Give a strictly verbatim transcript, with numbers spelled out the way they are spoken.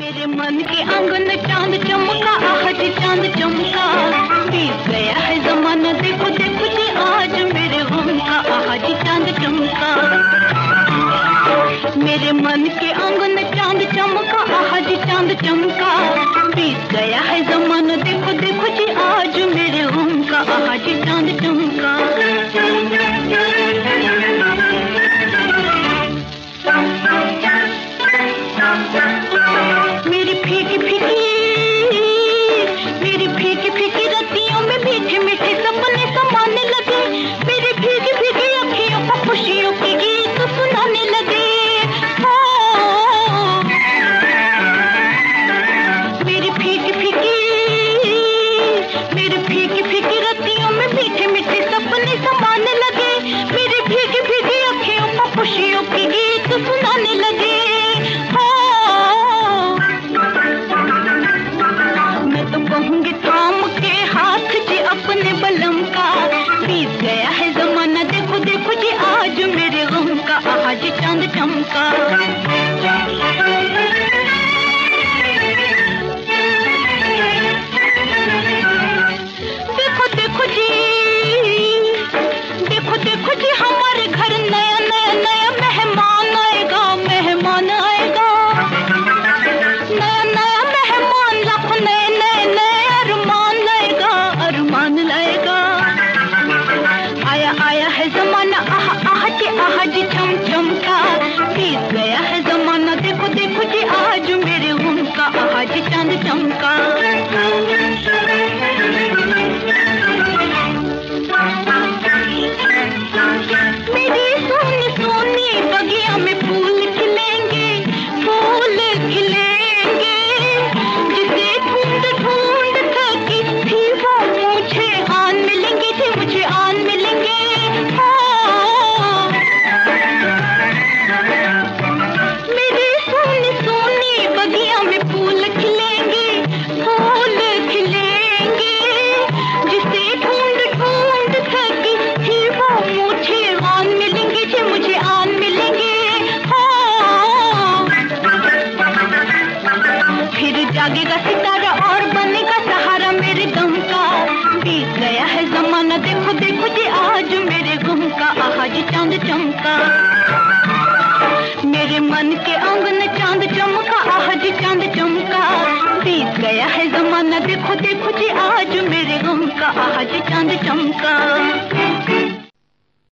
मेरे मन के आंगन चांद चमका, आज चांद चमका। बीत गया है जमाना, देखो देखो जी आज मेरे गम का, आज चांद चमका। मेरे मन के आंगन चांद चमका, आज चांद चमका। बीत गया है जमाना, देखो देखो जी आज मेरे गम का, आज चांद चमका। मेरी फीकी फीकी मेरी फीकी फीकी रतियों में मीठे मीठे सपने समाने लगे। मेरी फीकी फीकी अखियों को खुशियों के गीत सुनाने लगे। ओ, मेरी फीकी फीकी मेरी फीकी फीकी रतियों में मीठे मीठे सपने समाने लगे। मेरी फीकी फीकी अखियों को खुशियों के गीत सुनाने लगे। कहूंगी थाम के हाथ जी अपने बलम का। बीत गया है जमाना, देखो देखो जी आज मेरे गम का, आज चांद चमका। देखो देखो जी देखो देखो जी हमारे घर नया नया नया मेहमान आएगा, मेहमान आएगा। नया नया मेहमान, लाखों नए नए नए अरमान लाएगा, अरमान लाएगा। आया आया है जमाना, आह आह जी आह जी चम चमका। बीत गया है जमाना, देखो देखो जी आज मेरे गम का, आज चांद चमका। मेरी सोनी सोनी बगिया में फूल खिलेंगे, फूल खिलेंगे। जिसे ढूंढ ढूंढ थकी थी वो मुझे आन मिलेंगे, थे मुझे आन मिलेंगे। हाँ। मेरी सोनी सोनी बगिया में फूल खिलेंगे, फूल खिलेंगे। जिसे ढूंढ ढूंढ थकी थी वो मुझे आन मिलेंगे, थे मुझे आन मिलेंगे। हाँ। फिर जागेगा सितारा और बनेगा सहारा मेरे गम का। बीत गया है जमाना, देखो देखो जी आज मेरे गम का, आज चांद चमका। मेरे मन के आंगन चांद चमका, आज चांद चमका। बीत गया है जमाना, देखो देखो जी आज मेरे गम का, आज चांद चमका।